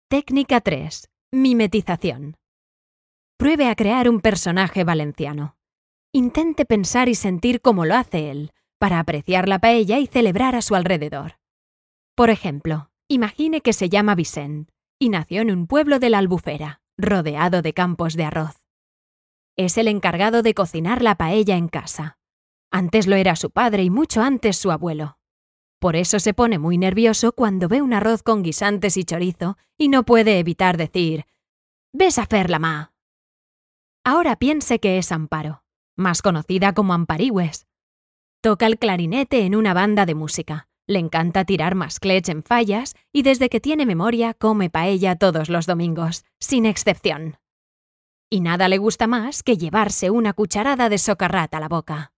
Técnica 3. Mimetización. Pruebe a crear un personaje valenciano. Intente pensar y sentir como lo hace él, para apreciar la paella y celebrar a su alrededor. Por ejemplo, imagine que se llama Vicent y nació en un pueblo de la Albufera, rodeado de campos de arroz. Es el encargado de cocinar la paella en casa. Antes lo era su padre y mucho antes su abuelo. Por eso se pone muy nervioso cuando ve un arroz con guisantes y chorizo y no puede evitar decir «Ves a fer la mà». Ahora piense que es Amparo, más conocida como Amparihues. Toca el clarinete en una banda de música, le encanta tirar masclets en fallas y desde que tiene memoria come paella todos los domingos, sin excepción. Y nada le gusta más que llevarse una cucharada de socarrat a la boca.